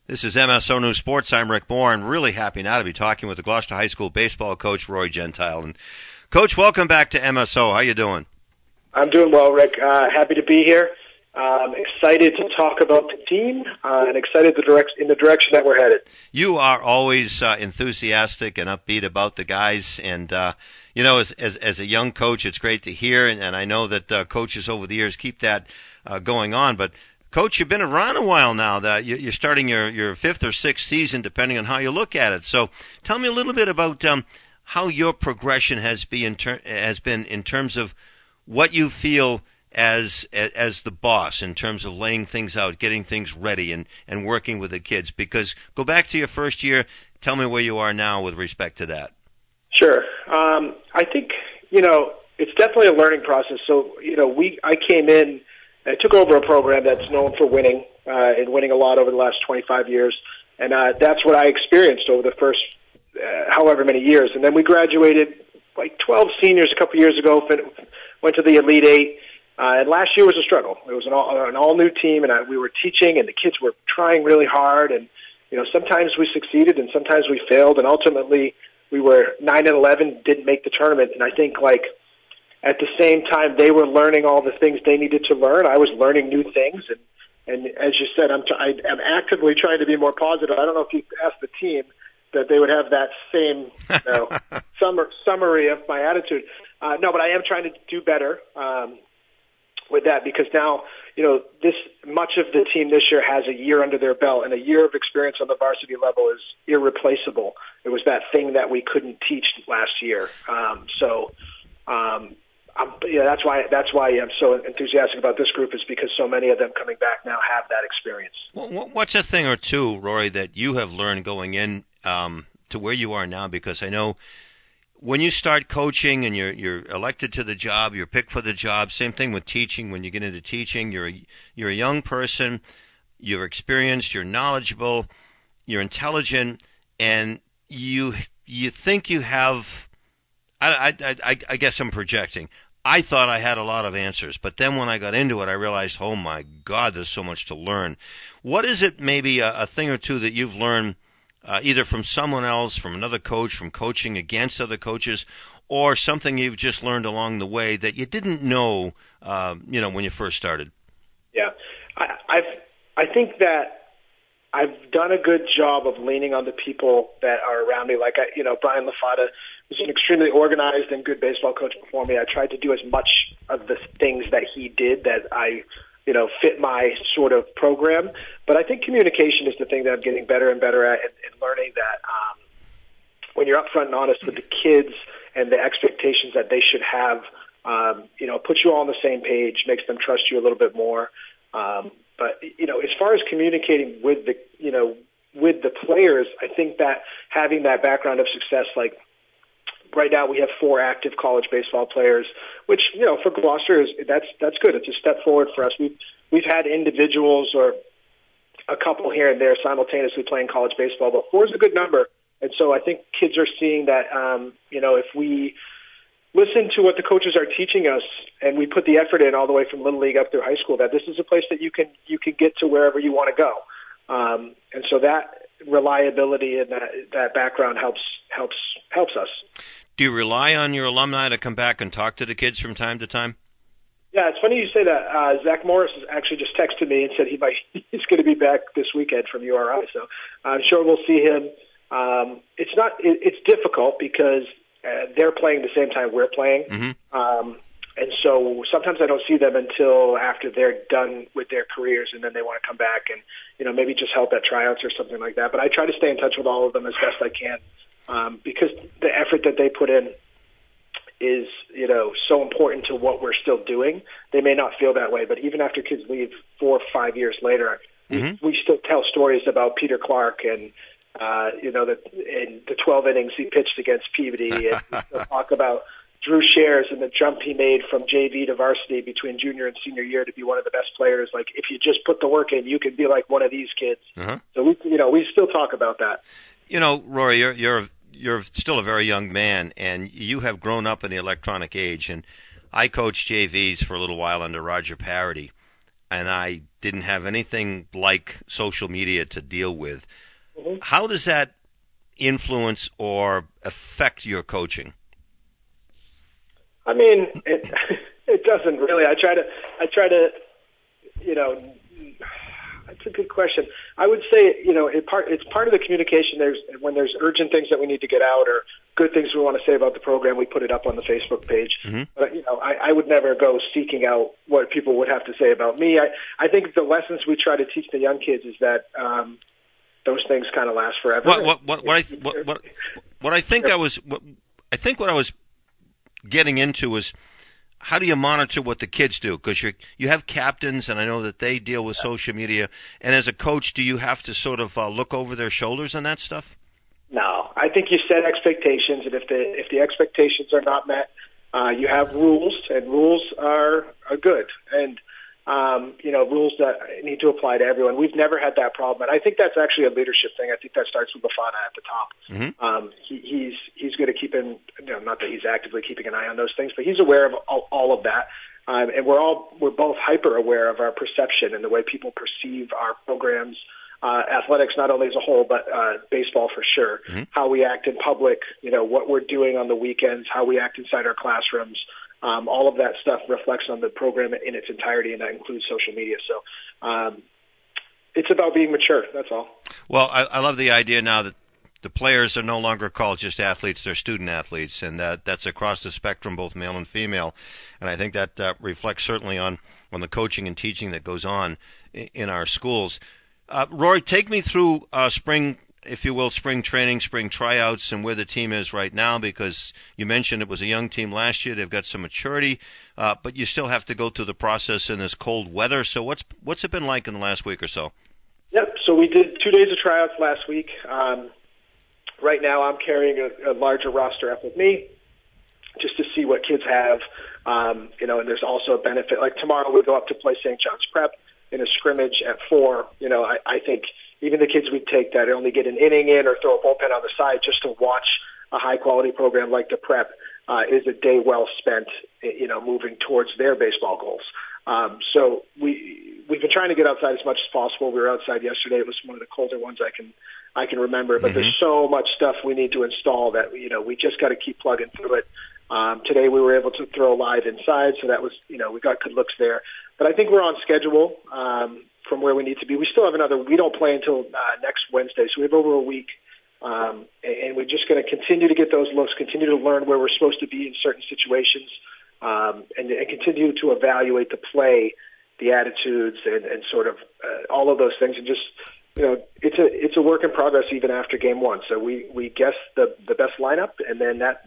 This is MSO News Sports. I'm Rick Bourne. Really happy now to be talking with the Gloucester High School baseball coach, Roy Gentile. And Coach, welcome back to MSO. How you doing? I'm doing well, Rick. Happy to be here. Excited to talk about the team and excited in the direction that we're headed. You are always enthusiastic and upbeat about the guys. And, as a young coach, it's great to hear. And I know that coaches over the years keep that going on. But Coach, you've been around a while now. That you're starting your fifth or sixth season, depending on how you look at it. So, tell me a little bit about how your progression has been in terms of what you feel as the boss, in terms of laying things out, getting things ready, and working with the kids. Because go back to your first year. Tell me where you are now with respect to that. Sure. I think it's definitely a learning process. So I came in. I took over a program that's known for winning and winning a lot over the last 25 years, and that's what I experienced over the first however many years. And then we graduated like 12 seniors a couple years ago, went to the Elite Eight, and last year was a struggle. It was an all-new team, and we were teaching, and the kids were trying really hard, and sometimes we succeeded and sometimes we failed, and ultimately we were 9-11, didn't make the tournament, and I think at the same time, they were learning all the things they needed to learn. I was learning new things, and as you said, I'm actively trying to be more positive. I don't know if you asked the team that they would have that same summary of my attitude. No, but I am trying to do better with that because now, this much of the team this year has a year under their belt, and a year of experience on the varsity level is irreplaceable. It was that thing that we couldn't teach last year. That's why I'm so enthusiastic about this group, is because so many of them coming back now have that experience. Well, what's a thing or two, Rory, that you have learned going in to where you are now? Because I know when you start coaching and you're elected to the job, you're picked for the job. Same thing with teaching. When you get into teaching, you're a young person, you're experienced, you're knowledgeable, you're intelligent, and you think you have. I guess I'm projecting. I thought I had a lot of answers, but then when I got into it, I realized, oh my God, there's so much to learn. What is it, maybe a thing or two that you've learned either from someone else, from another coach, from coaching against other coaches, or something you've just learned along the way that you didn't know, when you first started? Yeah, I think that I've done a good job of leaning on the people that are around me. Brian LaFada was an extremely organized and good baseball coach before me. I tried to do as much of the things that he did that I, fit my sort of program. But I think communication is the thing that I'm getting better and better at, and learning that when you're upfront and honest with the kids and the expectations that they should have, puts you all on the same page, makes them trust you a little bit more. But as far as communicating with the players, I think that having that background of success, like right now we have 4 active college baseball players, which for Gloucester that's good. It's a step forward for us. We've had individuals or a couple here and there simultaneously playing college baseball, but 4 is a good number. And so I think kids are seeing that if we listen to what the coaches are teaching us and we put the effort in all the way from Little League up through high school, that this is a place that you can get to wherever you want to go. And so that reliability and that background helps us. Do you rely on your alumni to come back and talk to the kids from time to time? Yeah, it's funny you say that. Zach Morris has actually just texted me and said he's going to be back this weekend from URI, so I'm sure we'll see him. It's difficult because they're playing the same time we're playing. Mm-hmm. And so sometimes I don't see them until after they're done with their careers, and then they want to come back and, maybe just help at tryouts or something like that. But I try to stay in touch with all of them as best I can because the effort that they put in is, so important to what we're still doing. They may not feel that way, but even after kids leave 4 or 5 years later, mm-hmm. we still tell stories about Peter Clark and, in the 12 innings he pitched against Peabody, and we still talk about Drew Shares and the jump he made from JV to varsity between junior and senior year to be one of the best players. Like, if you just put the work in, you can be like one of these kids. Uh-huh. So we still talk about that. Rory, you're still a very young man, and you have grown up in the electronic age. And I coached JVs for a little while under Roger Parody. and I didn't have anything like social media to deal with. Mm-hmm. How does that influence or affect your coaching? I mean, it doesn't really. I try to, that's a good question. I would say, it's part of the communication. When there's urgent things that we need to get out or good things we want to say about the program, we put it up on the Facebook page. Mm-hmm. But, I would never go seeking out what people would have to say about me. I think the lessons we try to teach the young kids is that those things kind of last forever. What I think what I was getting into was, how do you monitor what the kids do? Because you have captains, and I know that they deal with social media. And as a coach, do you have to sort of look over their shoulders on that stuff? No, I think you set expectations, and if the expectations are not met, you have rules, and rules are good, and rules that need to apply to everyone. We've never had that problem, and I think that's actually a leadership thing. I think that starts with Lafana at the top. Mm-hmm. He's good at keeping, not that he's actively keeping an eye on those things, but he's aware of all of that. And we're both hyper aware of our perception and the way people perceive our programs, athletics not only as a whole, but baseball for sure. Mm-hmm. How we act in public, what we're doing on the weekends, how we act inside our classrooms. All of that stuff reflects on the program in its entirety, and that includes social media. So it's about being mature, that's all. Well, I love the idea now that the players are no longer called just athletes, they're student athletes, and that's across the spectrum, both male and female. And I think that reflects certainly on the coaching and teaching that goes on in our schools. Rory, take me through spring, if you will, spring training, spring tryouts, and where the team is right now, because you mentioned it was a young team last year. They've got some maturity, but you still have to go through the process in this cold weather. So what's it been like in the last week or so? Yep, so we did 2 days of tryouts last week. Right now I'm carrying a larger roster up with me just to see what kids have, and there's also a benefit. Like tomorrow we go up to play St. John's Prep in a scrimmage at 4. I think even the kids we take that only get an inning in or throw a bullpen on the side just to watch a high-quality program like the Prep is a day well spent, moving towards their baseball goals. So we've been trying to get outside as much as possible. We were outside yesterday. It was one of the colder ones I can remember. But there's so much stuff we need to install that we just got to keep plugging through it. Today we were able to throw live inside, so that was we got good looks there. But I think we're on schedule from where we need to be. We still have we don't play until next Wednesday, so we have over a week. And we're just going to continue to get those looks, continue to learn where we're supposed to be in certain situations, and continue to evaluate the play, the attitudes, and sort of all of those things. And just, it's a work in progress even after game one. So we guess the best lineup, and then that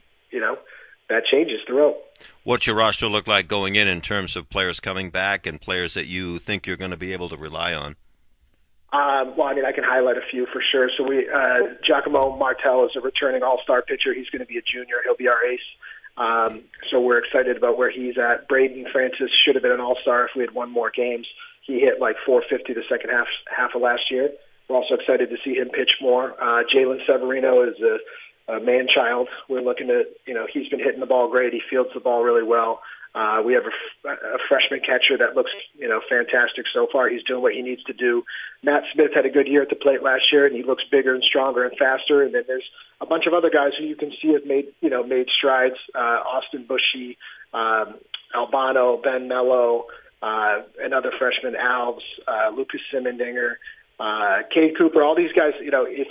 changes throughout. What's your roster look like going in terms of players coming back and players that you think you're going to be able to rely on? I can highlight a few for sure. So Giacomo Martel is a returning all-star pitcher. He's going to be a junior. He'll be our ace. So we're excited about where he's at. Braden Francis should have been an all-star if we had won more games. He hit like .450 the second half of last year. We're also excited to see him pitch more. Jalen Severino is a man-child. We're looking at, he's been hitting the ball great. He fields the ball really well. We have a freshman catcher that looks, fantastic so far. He's doing what he needs to do. Matt Smith had a good year at the plate last year, and he looks bigger and stronger and faster. And then there's a bunch of other guys who you can see have made strides. Austin Bushy, Albano, Ben Mello, another freshman, Alves, Lucas Simendinger, Cade Cooper. All these guys,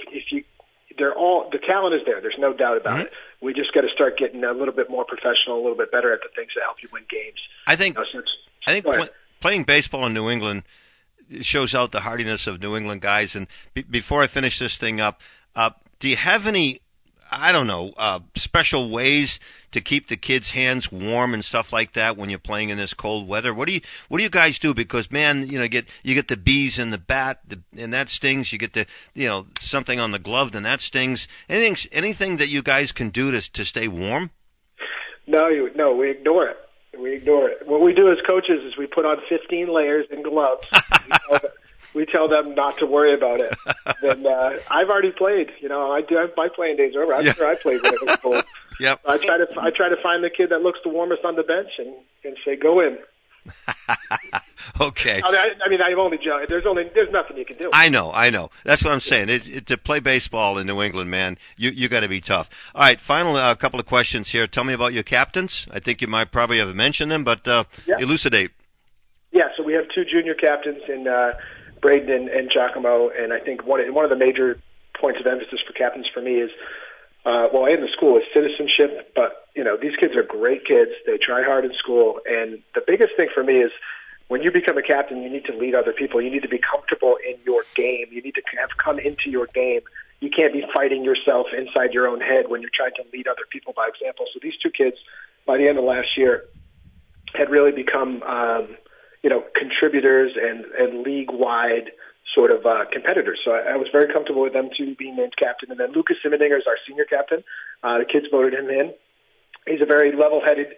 the talent is there. There's no doubt about it. We just got to start getting a little bit more professional, a little bit better at the things that help you win games. I think playing baseball in New England shows out the hardiness of New England guys. And before I finish this thing up, do you have any, special ways to keep the kids' hands warm and stuff like that when you're playing in this cold weather? What do you guys do? Because man, you get the bees in the bat, and that stings. You get the something on the glove, then that stings. Anything that you guys can do to stay warm? No, we ignore it. What we do as coaches is we put on 15 layers and gloves. We tell them not to worry about it. Then I've already played. My playing days are over. I'm sure I played when it was cold. Yep. I try to find the kid that looks the warmest on the bench and say, go in. Okay. I mean, I'm only joking. There's nothing you can do. I know. That's what I'm saying. To play baseball in New England, man, you got to be tough. All right, final couple of questions here. Tell me about your captains. I think you might probably have mentioned them, but elucidate. Yeah, so we have two junior captains in Braden and Giacomo, and I think one of the major points of emphasis for captains for me is, in the school is citizenship. But these kids are great kids. They try hard in school, and the biggest thing for me is when you become a captain, you need to lead other people. You need to be comfortable in your game. You need to have come into your game. You can't be fighting yourself inside your own head when you're trying to lead other people by example. So these two kids, by the end of last year, had really become contributors and league-wide sort of competitors. So I was very comfortable with them two being named captain. And then Lucas Simmendinger is our senior captain. The kids voted him in. He's a very level-headed,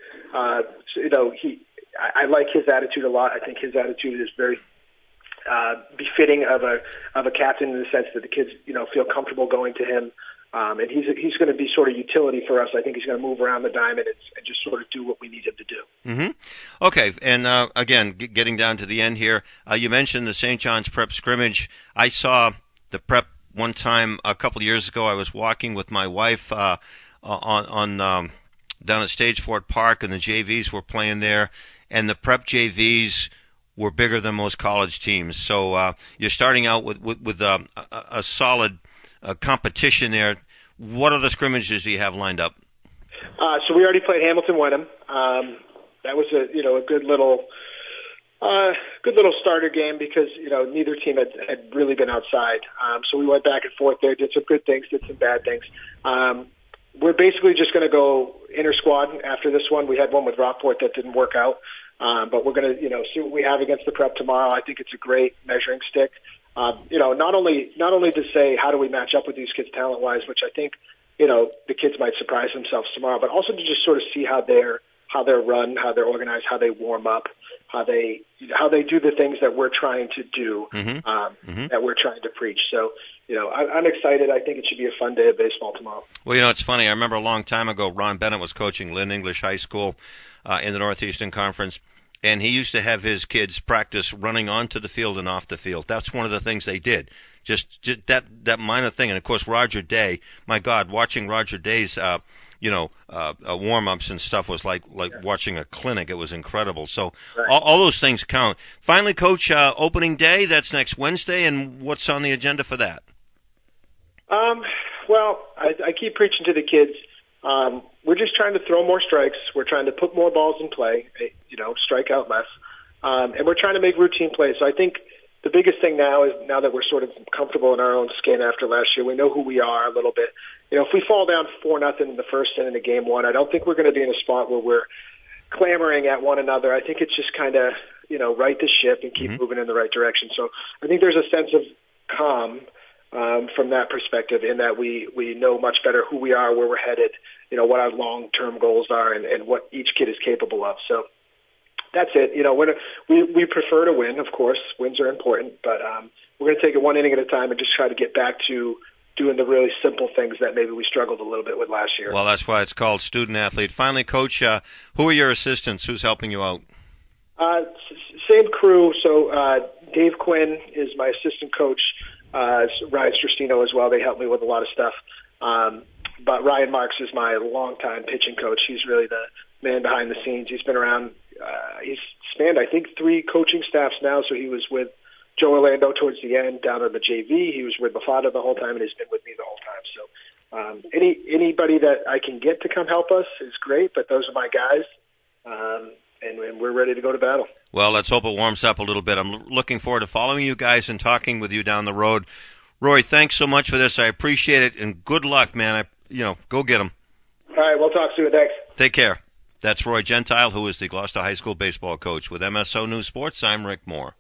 I like his attitude a lot. I think his attitude is very befitting of a captain in the sense that the kids, feel comfortable going to him. And he's going to be sort of utility for us. I think he's going to move around the diamond and just sort of do what we need him to do. Mm-hmm. Okay, and again, getting down to the end here, you mentioned the St. John's Prep scrimmage. I saw the Prep one time a couple of years ago. I was walking with my wife on down at Stagefort Park, and the JVs were playing there, and the Prep JVs were bigger than most college teams. So you're starting out with a solid competition there. What other scrimmages do you have lined up? So we already played Hamilton Wenham. That was a good little starter game because neither team had really been outside. So we went back and forth there, did some good things, did some bad things. We're basically just going to go inter-squad after this one. We had one with Rockport that didn't work out, but we're going to see what we have against the Prep tomorrow. I think it's a great measuring stick. Not only to say how do we match up with these kids talent-wise, which I think the kids might surprise themselves tomorrow, but also to just sort of see how they're run, how they're organized, how they warm up, how they do the things that we're trying to do, that we're trying to preach. So, I'm excited. I think it should be a fun day of baseball tomorrow. Well, it's funny. I remember a long time ago, Ron Bennett was coaching Lynn English High School in the Northeastern Conference, and he used to have his kids practice running onto the field and off the field. That's one of the things they did. Just that minor thing. And, of course, Roger Day, my God, watching Roger Day's warm-ups and stuff was like watching a clinic. It was incredible. So all those things count. Finally, Coach, opening day, that's next Wednesday, and what's on the agenda for that? I keep preaching to the kids. We're just trying to throw more strikes. We're trying to put more balls in play, strike out less. And we're trying to make routine plays. So I think the biggest thing now is now that we're sort of comfortable in our own skin after last year, we know who we are a little bit. If we fall down 4-0 in the first inning of game one, I don't think we're going to be in a spot where we're clamoring at one another. I think it's just kind of, right the ship and keep moving in the right direction. So I think there's a sense of calm from that perspective in that we know much better who we are, where we're headed, what our long-term goals are and what each kid is capable of. So that's it. We prefer to win, of course. Wins are important, but we're going to take it one inning at a time and just try to get back to doing the really simple things that maybe we struggled a little bit with last year. Well, that's why it's called student athlete. Finally, Coach, who are your assistants? Who's helping you out? Same crew. So Dave Quinn is my assistant coach. Ryan Strustino as well. They help me with a lot of stuff. But Ryan Marks is my longtime pitching coach. He's really the man behind the scenes. He's been around. He's spanned, I think, 3 coaching staffs now. So he was with Joe Orlando towards the end down on the JV. He was with Lafada the whole time, and he's been with me the whole time. So anybody that I can get to come help us is great, but those are my guys. And we're ready to go to battle. Well, let's hope it warms up a little bit. I'm looking forward to following you guys and talking with you down the road. Roy, thanks so much for this. I appreciate it, and good luck, man. Go get them. All right, we'll talk soon. Thanks. Take care. That's Roy Gentile, who is the Gloucester High School baseball coach. With MSO News Sports, I'm Rick Moore.